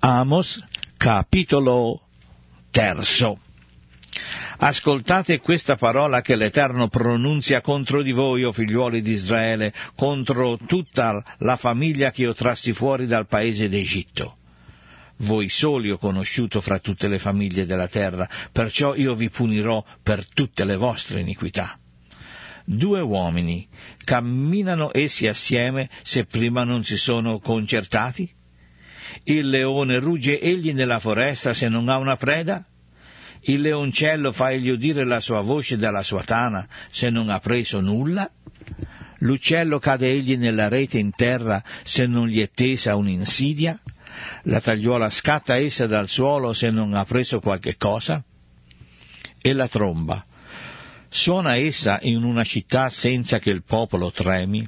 Amos, capitolo 3. Ascoltate questa parola che l'Eterno pronunzia contro di voi, o figliuoli di Israele, contro tutta la famiglia che io trassi fuori dal paese d'Egitto. Voi soli ho conosciuto fra tutte le famiglie della terra, perciò io vi punirò per tutte le vostre iniquità. 2 uomini, camminano essi assieme se prima non si sono concertati? Il leone rugge egli nella foresta se non ha una preda? Il leoncello fa egli udire la sua voce dalla sua tana se non ha preso nulla? L'uccello cade egli nella rete in terra se non gli è tesa un'insidia? La tagliuola scatta essa dal suolo se non ha preso qualche cosa? E la tromba, suona essa in una città senza che il popolo tremi?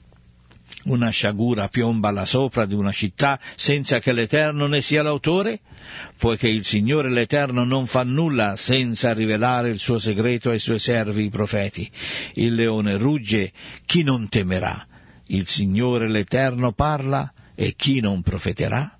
Una sciagura piomba alla sopra di una città senza che l'Eterno ne sia l'autore? Poiché il Signore l'Eterno non fa nulla senza rivelare il suo segreto ai suoi servi i profeti. Il leone rugge, chi non temerà? Il Signore l'Eterno parla, e chi non profeterà?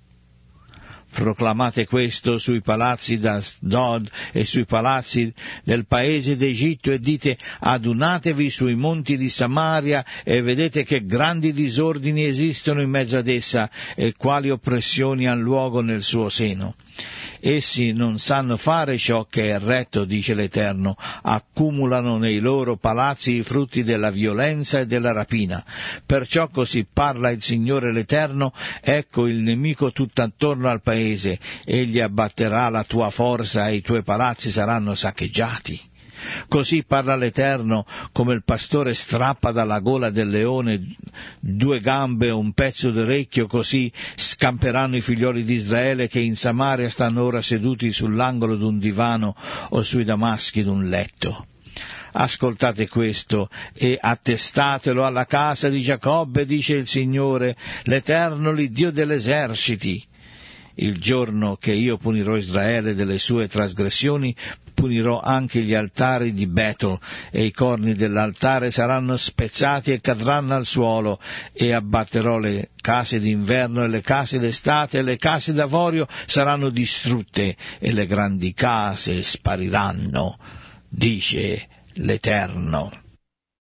Proclamate questo sui palazzi d'Asdod e sui palazzi del paese d'Egitto e dite: adunatevi sui monti di Samaria e vedete che grandi disordini esistono in mezzo ad essa e quali oppressioni han luogo nel suo seno. Essi non sanno fare ciò che è retto, dice l'Eterno, accumulano nei loro palazzi i frutti della violenza e della rapina. Perciò così parla il Signore l'Eterno: ecco il nemico tutt'attorno al paese, egli abbatterà la tua forza e i tuoi palazzi saranno saccheggiati. Così parla l'Eterno: come il pastore strappa dalla gola del leone 2 gambe e un pezzo d'orecchio, così scamperanno i figlioli di Israele che in Samaria stanno ora seduti sull'angolo d'un divano o sui damaschi d'un letto. Ascoltate questo e attestatelo alla casa di Giacobbe, dice il Signore, l'Eterno, l'Iddio degli eserciti. Il giorno che io punirò Israele delle sue trasgressioni, punirò anche gli altari di Betel, e i corni dell'altare saranno spezzati e cadranno al suolo, e abbatterò le case d'inverno e le case d'estate, e le case d'avorio saranno distrutte, e le grandi case spariranno, dice l'Eterno.